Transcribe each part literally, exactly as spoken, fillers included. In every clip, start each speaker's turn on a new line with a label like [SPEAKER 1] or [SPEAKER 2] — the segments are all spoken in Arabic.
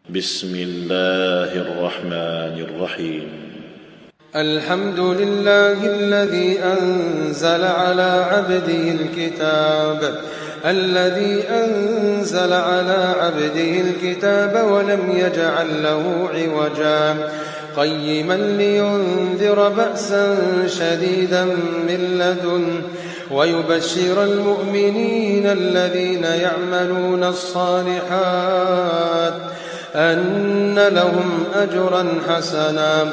[SPEAKER 1] بسم الله الرحمن الرحيم.
[SPEAKER 2] الحمد لله الذي أنزل على عبده الكتاب الذي أنزل على عبده الكتاب ولم يجعل له عوجا قيما لينذر بأسا شديدا من لدنه ويبشر المؤمنين الذين يعملون الصالحات أن لهم أجرا حسنا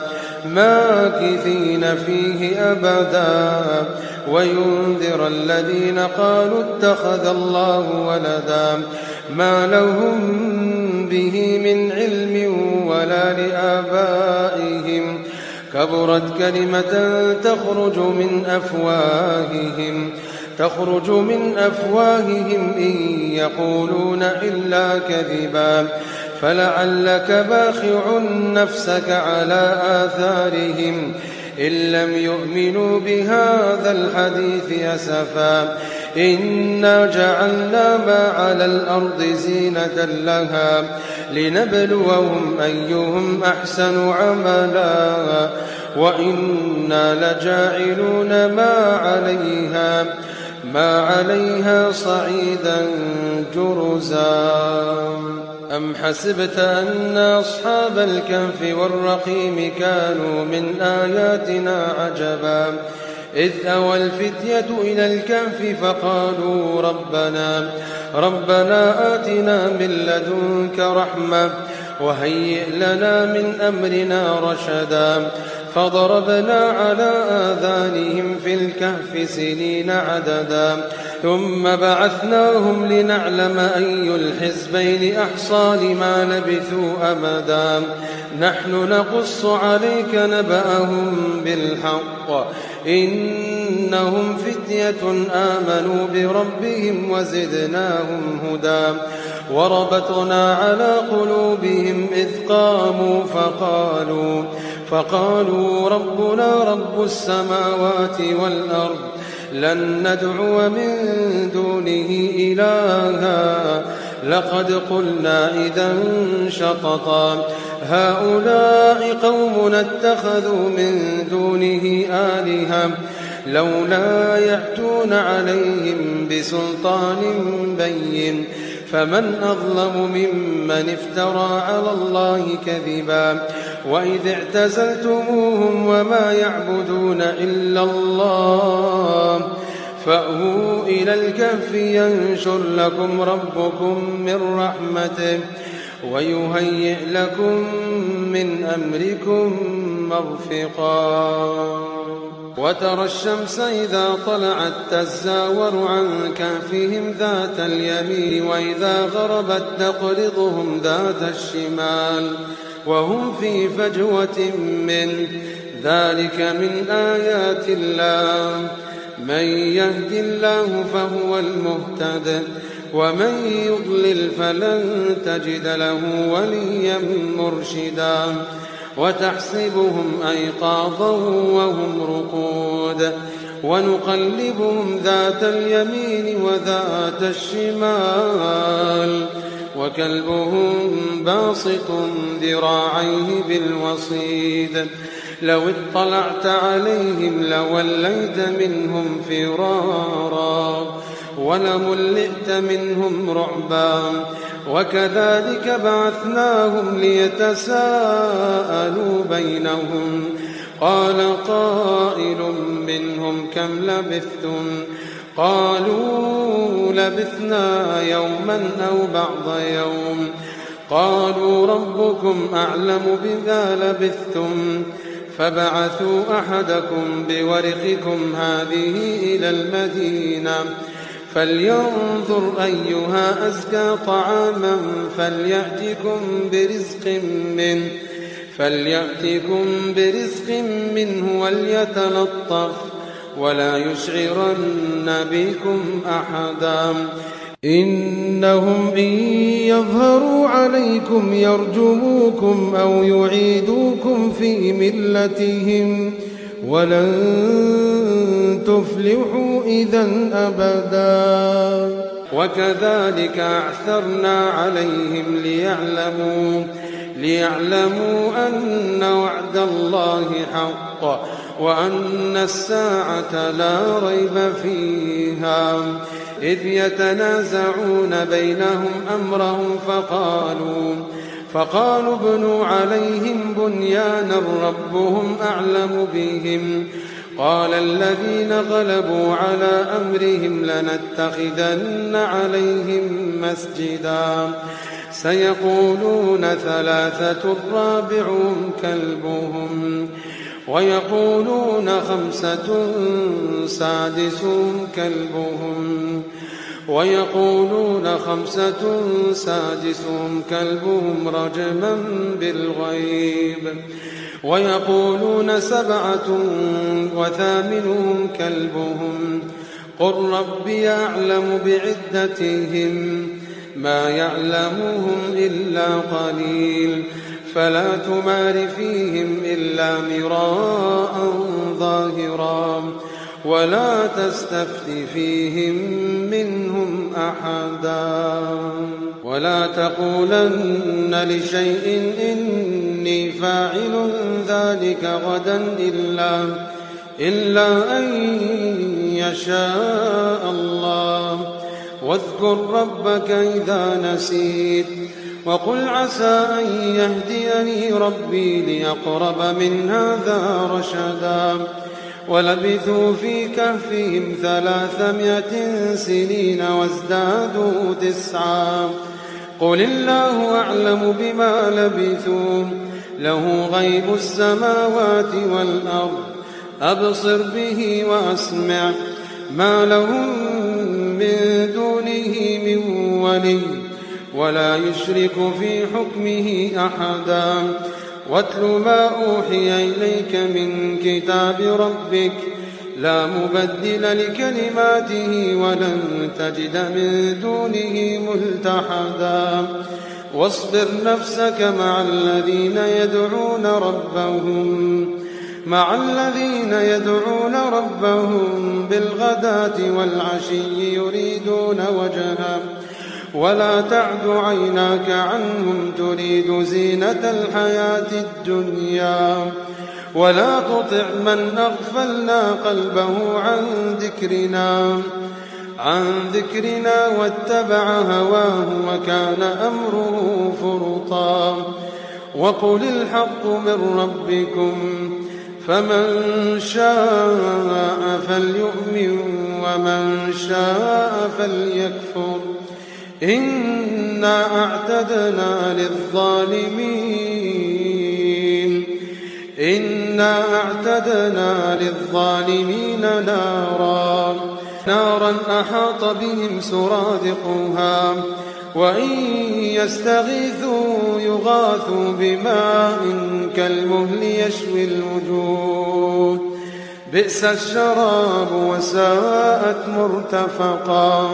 [SPEAKER 2] ماكثين فيه أبدا وينذر الذين قالوا اتخذ الله ولدا ما لهم به من علم ولا لآبائهم كبرت كلمة تخرج من أفواههم تخرج من أفواههم إن يقولون إلا كذبا فلعلك باخع نفسك على آثارهم إن لم يؤمنوا بهذا الحديث أسفا إنا جعلنا ما على الأرض زينة لها لنبلوهم أيهم أحسن عملا وإنا لجاعلون ما عليها ما عليها صعيدا جرزا. أم حسبت أن أصحاب الكهف والرقيم كانوا من آياتنا عجبا إذ أوى الفتية إلى الكهف فقالوا ربنا ربنا آتنا من لدنك رحمة وهيئ لنا من أمرنا رشدا فضربنا على آذانهم في الكهف سنين عددا ثم بعثناهم لنعلم أي الحزبين أحصى لما لبثوا أمدا نحن نقص عليك نبأهم بالحق إنهم فتية آمنوا بربهم وزدناهم هدى وربطنا على قلوبهم إذ قاموا فقالوا فقالوا ربنا رب السماوات والأرض لن ندعو من دونه إلها لقد قلنا إذا شططا هؤلاء قومنا اتخذوا من دونه آلهة لولا يأتون عليهم بسلطان بين فمن أظلم ممن افترى على الله كذبا وإذ اعتزلتموهم وما يعبدون إلا الله فأووا إلى الكهف ينشر لكم ربكم من رحمته ويهيئ لكم من أمركم مرفقا. وترى الشمس إذا طلعت تزاور عن كهفهم ذات اليمين وإذا غربت تقرضهم ذات الشمال وهم في فجوة منه ذلك من آيات الله من يهد الله فهو المهتد ومن يضلل فلن تجد له وليا مرشدا وتحسبهم أيقاظا وهم رقود ونقلبهم ذات اليمين وذات الشمال وكلبهم باسط ذراعيه بالوصيد لو اطلعت عليهم لوليت منهم فرارا ولملئت منهم رعبا وكذلك بعثناهم ليتساءلوا بينهم قال قائل منهم كم لبثتم قالوا لبثنا يوما أو بعض يوم قالوا ربكم أعلم بما لبثتم فبعثوا أحدكم بورقكم هذه إلى المدينة فلينظر أيها أزكى طعاما فليأتكم برزق منه فليأتكم برزق منه وليتلطف ولا يشعرن بكم أحدا إنهم إن يظهروا عليكم يرجموكم أو يعيدوكم في ملتهم ولن تفلحوا إذا أبدا. وكذلك أعثرنا عليهم ليعلموا ليعلموا أن وعد الله حق وأن الساعة لا ريب فيها إذ يتنازعون بينهم أمرهم فقالوا فقالوا ابنوا عليهم بنيانا ربهم أعلم بهم قال الذين غلبوا على أمرهم لنتخذن عليهم مسجدا سيقولون ثلاثة رابعهم كلبهم ويقولون خمسة سادسهم كلبهم ويقولون خمسة سادسهم كلبهم رجما بالغيب ويقولون سبعة وثامنهم كلبهم قل ربي أعلم بعدتهم ما يعلمهم إلا قليل فلا تمار فيهم إلا مراء ظاهرا ولا تستفت فيهم منهم أحدا ولا تقولن لشيء إني فاعل ذلك غدا إلا, إلا أن يشاء الله واذكر ربك إذا نسيت وقل عسى أن يهديني ربي لأقرب من هذا رشدا ولبثوا في كهفهم ثلاثمائة سنين وازدادوا تسعا قل الله أعلم بما لبثوا له غيب السماوات والأرض أبصر به وأسمع ما لهم من دونه من ولي ولا يشرك في حكمه أحدا واتل ما أوحي إليك من كتاب ربك لا مبدل لكلماته ولن تجد من دونه ملتحدا واصبر نفسك مع الذين يدعون ربهم مع الذين يدعون ربهم بالغداة والعشي يريدون وجهه ولا تعد عيناك عنهم تريد زينة الحياة الدنيا ولا تطع من أغفلنا قلبه عن ذكرنا عن ذكرنا واتبع هواه وكان أمره فرطا وقل الحق من ربكم فمن شاء فليؤمن ومن شاء فليكفر إنا أعتدنا للظالمين إنا أعتدنا للظالمين نارا نارا أحاط بهم سرادقها وإن يستغيثوا يغاثوا بماء كالمهل يشوي الوجوه بئس الشراب وساءت مرتفقا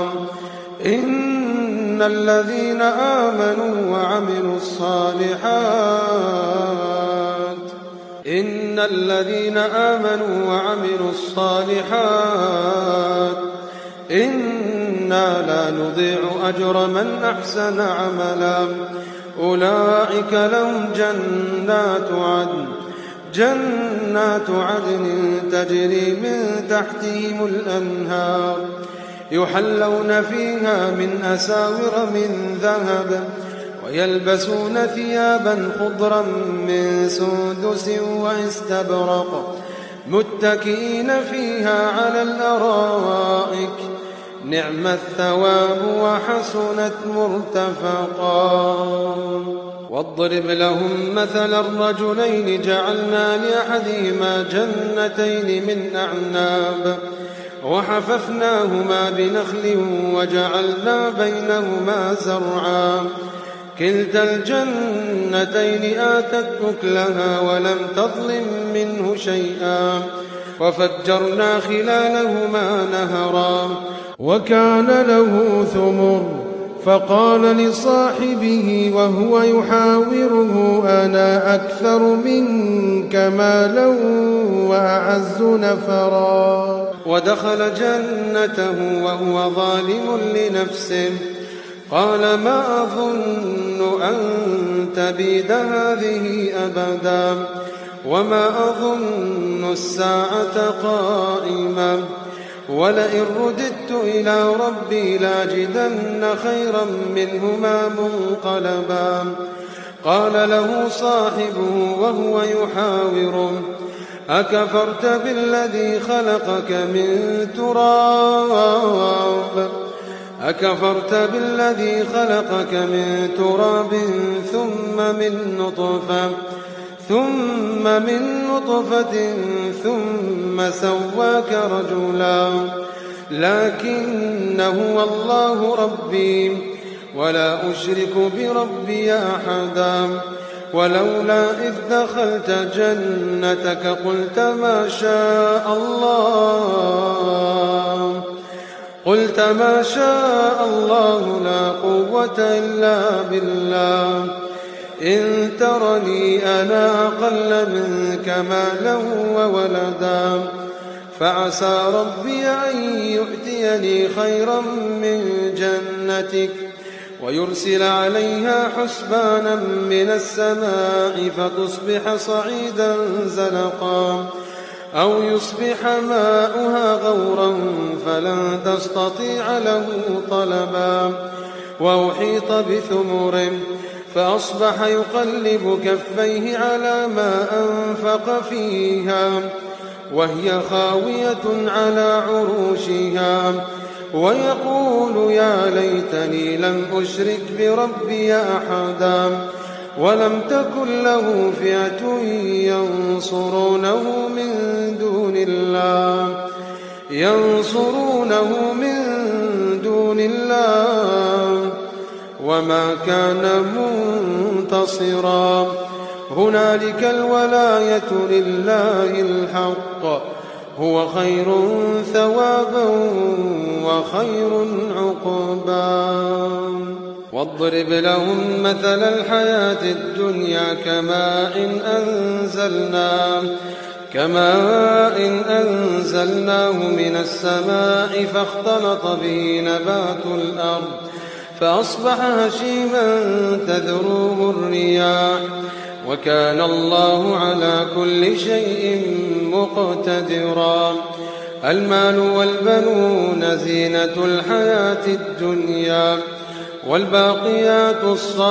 [SPEAKER 2] إن الذين آمنوا وعملوا الصالحات إن الذين آمنوا وعملوا الصالحات إنا لا نضيع أجر من أحسن عملا أولئك لهم جنات عدن جنات عدن تجري من تحتهم الأنهار يحلون فيها من أساور من ذهب ويلبسون ثيابا خضرا من سندس واستبرق متكئين فيها على الأرائك نعم الثواب وحسنت مرتفقا واضرب لهم مثل الرجلين جعلنا لأحدهما جنتين من أعناب وحففناهما بنخل وجعلنا بينهما زرعا كلتا الجنتين آتت أكلها ولم تظلم منه شيئا وفجرنا خلالهما نهرا وكان له ثمر فقال لصاحبه وهو يحاوره أنا أكثر منك مالا وأعز نفرا ودخل جنته وهو ظالم لنفسه قال ما أظن أن تبيد هذه أبدا وما أظن الساعة قائمة ولئن رددت إلى ربي لاجدن خيرا منهما منقلبا قال له صاحبه وهو يحاوره أكفرت بالذي خلقك من تراب أكفرت بالذي خلقك من تراب ثم من نطفة ثم من نطفة ثم سواك رجلا لكن هو الله ربي ولا أشرك بربي أحدا ولولا إذ دخلت جنتك قلت ما شاء الله قلت ما شاء الله لا قوة إلا بالله إن ترني أنا أقل منك مالا وولدا فعسى ربي أن يؤتيني خيرا من جنتك ويرسل عليها حسبانا من السماء فتصبح صعيدا زلقا أو يصبح ماؤها غورا فلن تستطيع له طلبا وأحيط بثمره فأصبح يقلب كفيه على ما أنفق فيها وهي خاوية على عروشها ويقول يا ليتني لم أشرك بربي أحدا ولم تكن له فئة ينصرونه من دون الله ينصرونه من دون الله وما كان منتصرا هنالك الولاية لله الحق هو خير ثوابا وخير عقبا واضرب لهم مثل الحياة الدنيا كماء أنزلناه كماء أنزلناه من السماء فاختلط به نبات الأرض فأصبح هشيما تذروه الرياح وكان الله على كل شيء مقتدرا المال والبنون زينة الحياة الدنيا والباقيات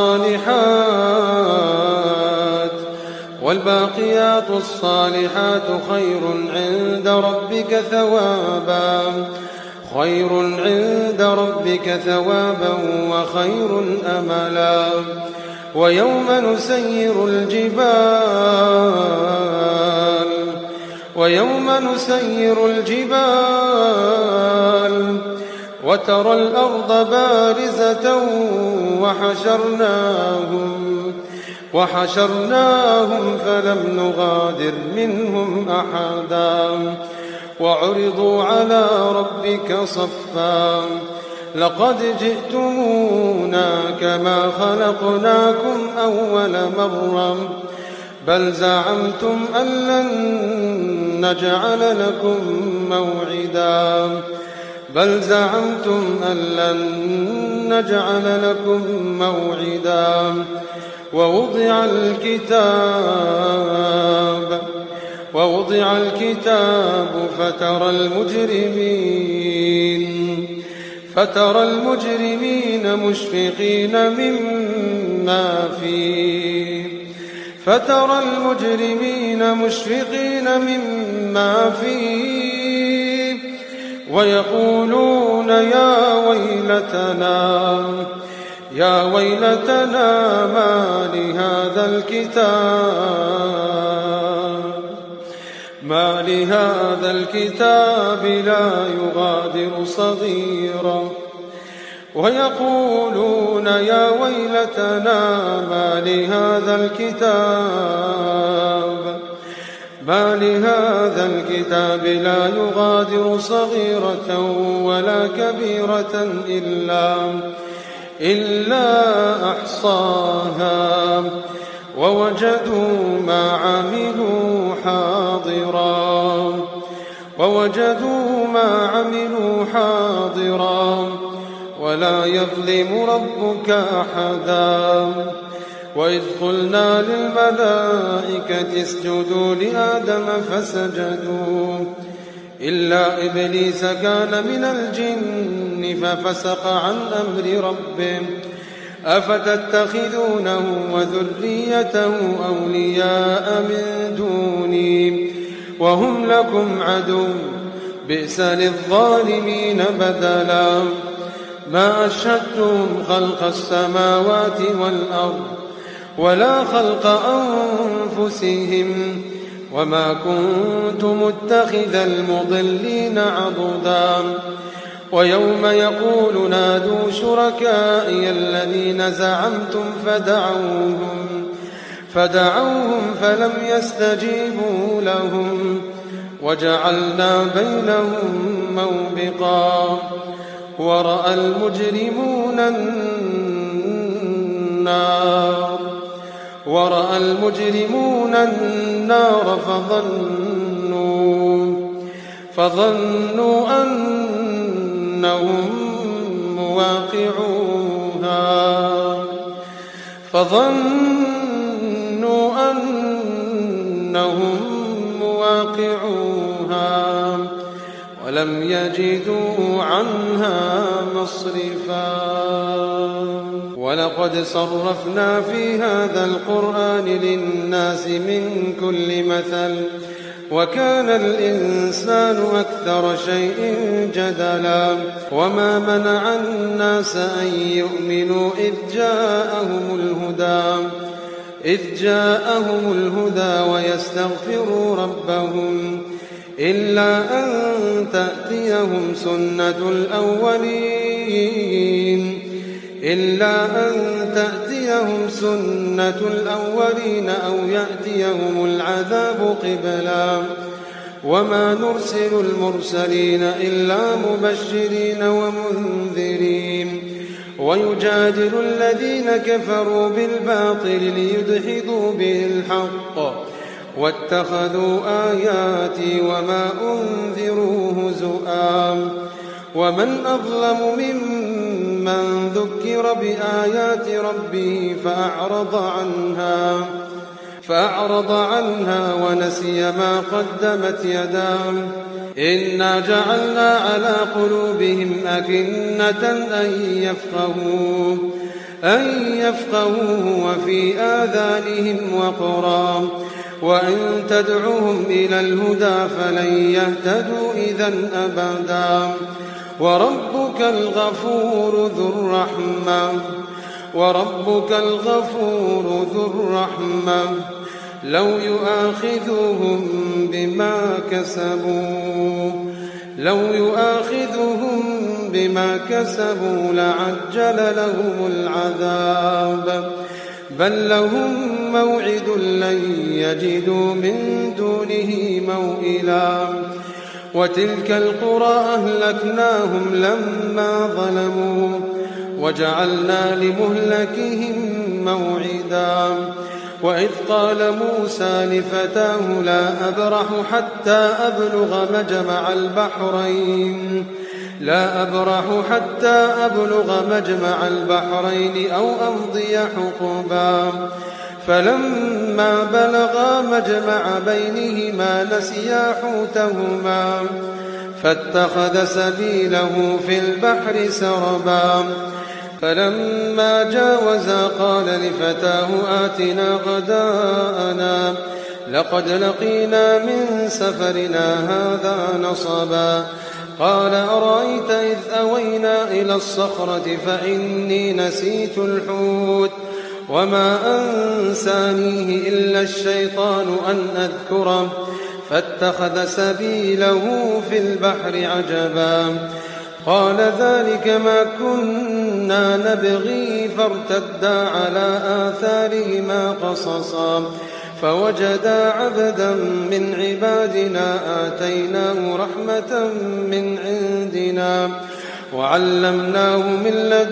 [SPEAKER 2] الصالحات والباقيات الصالحات خير عند ربك ثوابا خير عند ربك ثوابا وخير أملا ويوم نسير الجبال ويوم نسير الجبال وترى الأرض بارزة وحشرناهم وحشرناهم فلم نغادر منهم أحدا وعرضوا على ربك صفا لقد جئتمونا كما خلقناكم أول مرة بل زعمتم أن لن نجعل لكم موعدا بل زعمتم أن لن نجعل لكم موعدا ووضع الكتاب ووضع الكتاب فترى المجرمين فترى المجرمين مشفقين مما فيه فترى المجرمين مشفقين مما فيه ويقولون يا ويلتنا يا ويلتنا ما لهذا الكتاب ما لهذا الكتاب لا يغادر صغيرا ويقولون يا ويلتنا ما لهذا الكتاب ما لهذا الكتاب لا يغادر صغيرة ولا كبيرة إلا إلا أحصاها ووجدوا ما عملوا حاضرا ووجدوا ما عملوا حاضرا ولا يظلم ربك أحدا. وإذ قلنا للملائكة اسجدوا لآدم فسجدوا إلا إبليس كان من الجن ففسق عن أمر ربه أفتتخذونه وذريته أولياء من دوني وهم لكم عدو بئس للظالمين بدلا. ما أشهدتم خلق السماوات والأرض ولا خلق أنفسهم وما كنت متخذ المضلين عضدا. ويوم يقول نادوا شركائي الذين زعمتم فدعوهم فدعوهم فلم يستجيبوا لهم وجعلنا بينهم موبقا. ورأى المجرمون النار ورأى المجرمون النار فظنوا فظنوا أنهم مواقعوها فظنوا أنهم مواقعوها ولم يجدوا عنها مصرفا. ولقد صرفنا في هذا القرآن للناس من كل مثل وكان الإنسان أكثر شيء جدلا. وما منع الناس أن يؤمنوا إذ جاءهم الهدى إذ جاءهم الهدى ويستغفروا ربهم إلا أن تأتيهم سنة الأولين إلا أن تأتيهم سنة الأولين أو يأتيهم العذاب قبلا. وما نرسل المرسلين إلا مبشرين ومنذرين ويجادل الذين كفروا بالباطل ليدحضوا به الحق واتخذوا آياتي وما أنذروا هزؤا. ومن أظلم ممن ذكر بآيات ربه فأعرض عنها فأعرض عنها ونسي ما قدمت يداه إنا جعلنا على قلوبهم أكنة أن يفقهوه أن يفقهوه وفي آذانهم وقرا وإن تدعوهم إلى الهدى فلن يهتدوا إذا أبدا. وربك الغفور ذو الرحمة وربك الغفور ذو الرحمة لو يؤاخذهم بما كسبوا لو يؤاخذهم بما كسبوا لعجل لهم العذاب بل لهم موعد لن يجدوا من دونه موئلا. وتلك القرى أهلكناهم لما ظلموا وجعلنا لمهلكهم موعدا. وإذ قال موسى لفتاه لا أبرح حتى أبلغ مجمع البحرين لا أبرح حتى أبلغ مجمع البحرين أو أمضي حقبا. فلما بلغا مجمع بينهما نسيا حوتهما فاتخذ سبيله في البحر سربا. فلما جاوزا قال لفتاه آتنا غداءنا لقد لقينا من سفرنا هذا نصبا. قال أرأيت إذ أوينا إلى الصخرة فإني نسيت الحوت وما أنسانيه إلا الشيطان أن أذكره فاتخذ سبيله في البحر عجبا. قال ذلك ما كنا نبغي فارتدا على آثارهما قصصا فوجدا عبدا من عبادنا آتيناه رحمة من عندنا وعلمناه من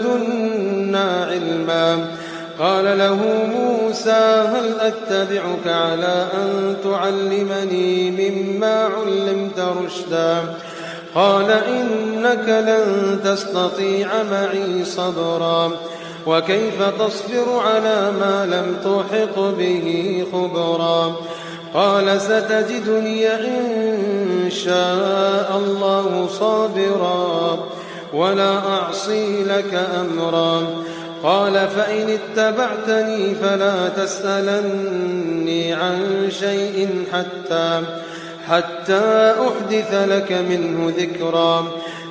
[SPEAKER 2] لدنا علما. قال له موسى هل أتبعك على أن تعلمني مما علمت رشدا قال إنك لن تستطيع معي صبرا وكيف تصبر على ما لم تحط به خبرا قال ستجدني إن شاء الله صابرا ولا أعصي لك أمرا قال فإن اتبعتني فلا تسألني عن شيء حتى حتى أحدث لك منه ذكرا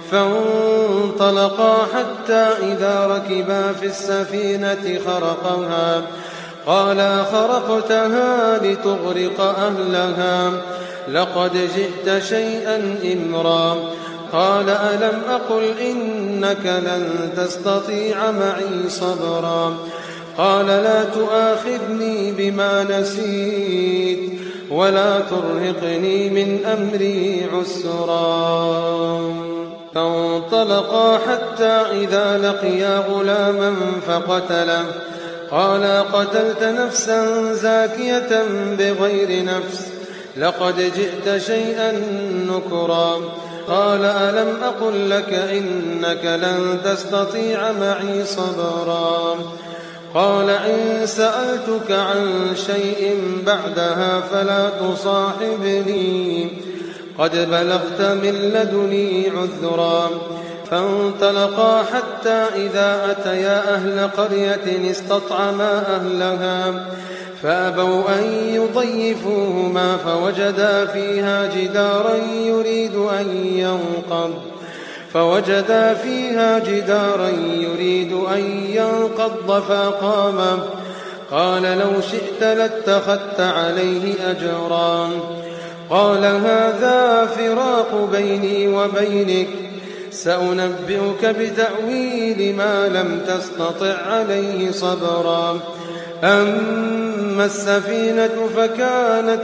[SPEAKER 2] فانطلقا حتى إذا ركبا في السفينة خرقها قال خرقتها لتغرق أهلها لقد جئت شيئا إمرا قال ألم أقل إنك لن تستطيع معي صبرا قال لا تؤاخذني بما نسيت ولا ترهقني من أمري عسرا فانطلقا حتى إذا لقيا غلاما فقتله قال قتلت نفسا زاكية بغير نفس لقد جئت شيئا نكرا قال ألم أقل لك إنك لن تستطيع معي صبرا قال إن سألتك عن شيء بعدها فلا تصاحبني قد بلغت من لدني عذرا فانطلقا حتى إذا أتيا أهل قرية استطعما أهلها فأبوا أن يضيفوهما فوجدا فيها جدارا يريد أن ينقض فوجدا فيها جدارا يريد أن ينقض فأقامه قال لو شئت لاتخذت عليه أجرا قال هذا فراق بيني وبينك سأنبئك بتأويل ما لم تستطع عليه صبرا أما السفينة فكانت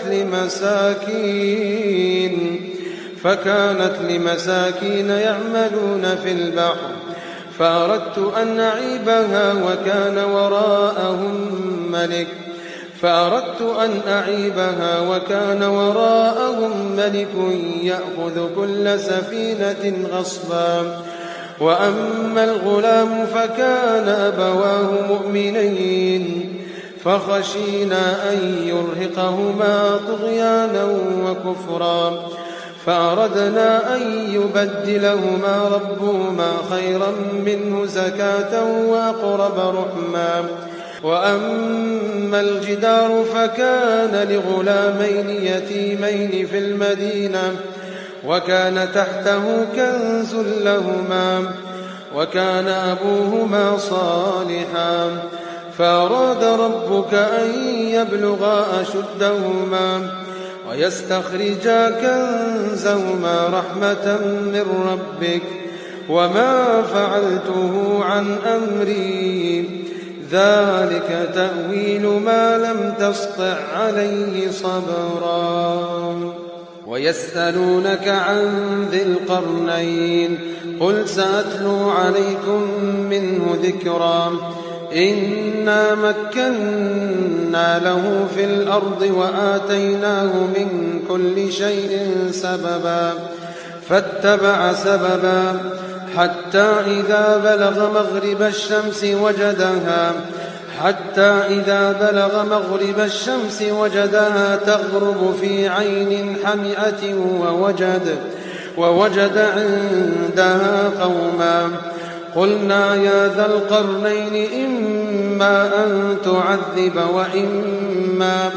[SPEAKER 2] لمساكين فكانت لمساكين يعملون في البحر فأردت أن أعيبها وكان وراءهم ملك فأردت أن أعيبها وكان وراءهم ملك يأخذ كل سفينة غصبا وأما الغلام فكان أبواه مؤمنين فخشينا أن يرهقهما طغيانا وكفرا فأردنا أن يبدلهما ربهما خيرا منه زكاة وأقرب رحما وأما الجدار فكان لغلامين يتيمين في المدينة وكان تحته كنز لهما وكان أبوهما صالحا فأراد ربك أن يبلغا أشدهما ويستخرجا كنزهما رحمة من ربك وما فعلته عن أمري ذلك تأويل ما لم تسطع عليه صبرا ويسألونك عن ذي القرنين قل سأتلو عليكم منه ذكرا إنا مكنا له في الأرض وآتيناه من كل شيء سببا فاتبع سببا حتى إذا بلغ مغرب الشمس وجدها حتى إذا بلغ مغرب الشمس وجدها تغرب في عين حمئة ووجد ووجد عندها قوما قلنا يا ذا القرنين إما أن تعذب وإما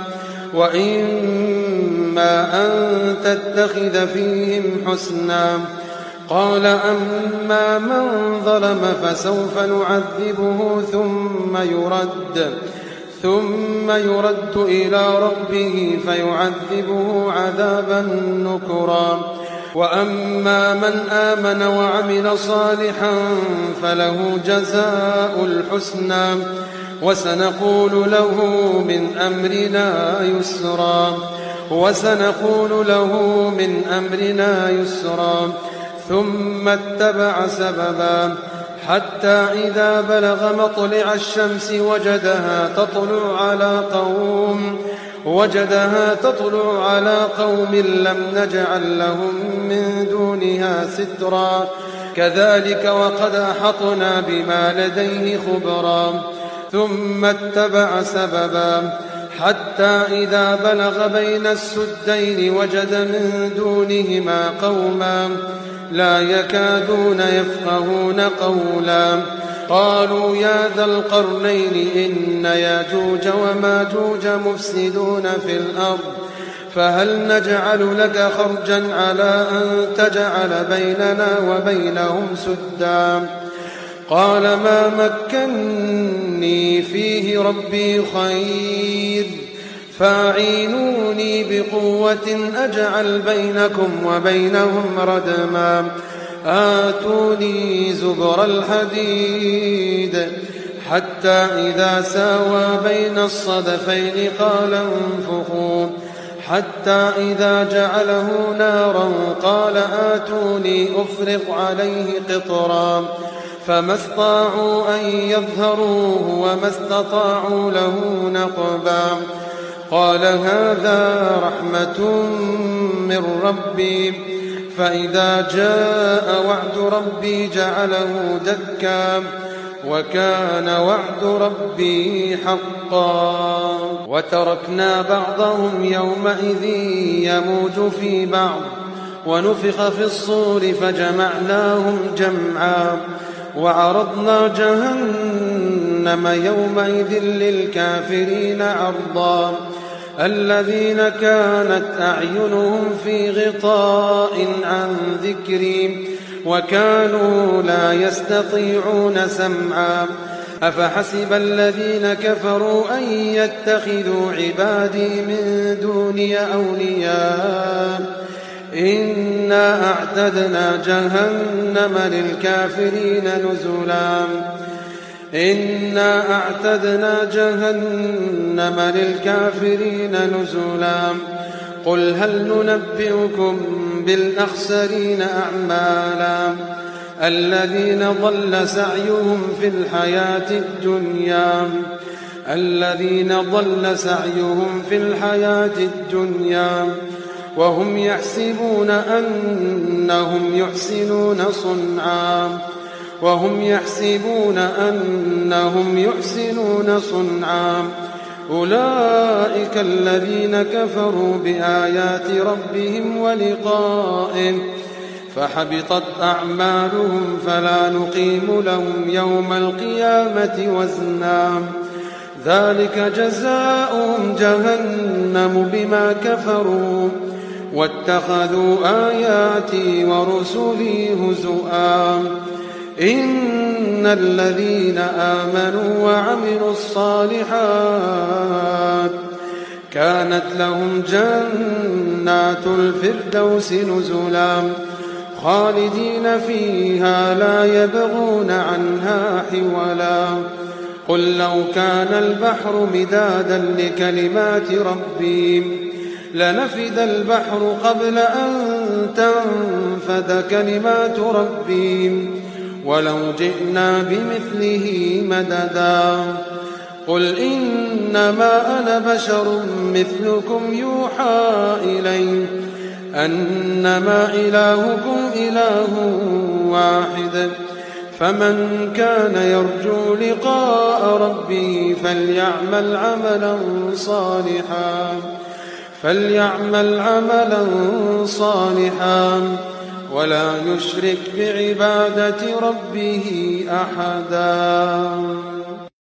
[SPEAKER 2] وإما أن تتخذ فيهم حسنا قال أما من ظلم فسوف نعذبه ثم يرد ثم يرد إلى ربه فيعذبه عذابا نكرا وأما من آمن وعمل صالحا فله جزاء الحسنى وسنقول له من أمرنا يسرا وسنقول له من أمرنا يسرا ثم اتبع سببا حتى إذا بلغ مطلع الشمس وجدها تطلع على قوم وجدها تطلع على قوم لم نجعل لهم من دونها سترا كذلك وقد أحطنا بما لديه خبرا ثم اتبع سببا حتى إذا بلغ بين السدين وجد من دونهما قوما لا يكادون يفقهون قولا قالوا يا ذا القرنين إن ياجوج وماجوج مفسدون في الأرض فهل نجعل لك خرجا على أن تجعل بيننا وبينهم سدا قال ما مكني فيه ربي خير فاعينوني بقوة أجعل بينكم وبينهم ردما آتوني زبر الحديد حتى إذا ساوى بين الصدفين قال انفخوا حتى إذا جعله نارا قال آتوني أفرغ عليه قطرا فما استطاعوا أن يظهروه وما استطاعوا له نقبا قال هذا رحمة من ربي فإذا جاء وعد ربي جعله دكا وكان وعد ربي حقا وتركنا بعضهم يومئذ يموج في بعض ونفخ في الصور فجمعناهم جمعا وعرضنا جهنم يومئذ للكافرين عرضا الذين كانت أعينهم في غطاء عن ذكري وكانوا لا يستطيعون سمعا أفحسب الذين كفروا أن يتخذوا عبادي من دوني أولياء إنا أعتدنا جهنم للكافرين نزلا إنا أعتدنا جهنم للكافرين نزلا قل هل ننبئكم بالأخسرين أعمالا الذين ضل سعيهم في الحياة الدنيا الذين ضل سعيهم في الحياة الدنيا وهم يحسبون أنهم يحسنون صنعا وهم يحسبون أنهم يحسنون صنعا أولئك الذين كفروا بآيات ربهم ولقائه فحبطت أعمالهم فلا نقيم لهم يوم القيامة وزنا ذلك جزاؤهم جهنم بما كفروا واتخذوا آياتي ورسلي هزؤا إن الذين آمنوا وعملوا الصالحات كانت لهم جنات الفردوس نزلا خالدين فيها لا يبغون عنها حولا قل لو كان البحر مدادا لكلمات ربي لنفد البحر قبل أن تنفد كلمات ربي ولو جئنا بمثله مددا قل إنما أنا بشر مثلكم يوحى إلي أنما إلهكم إله واحد فمن كان يرجو لقاء ربه فليعمل عملا صالحا فليعمل عملا صالحا ولا يشرك بعبادة ربه أحدا.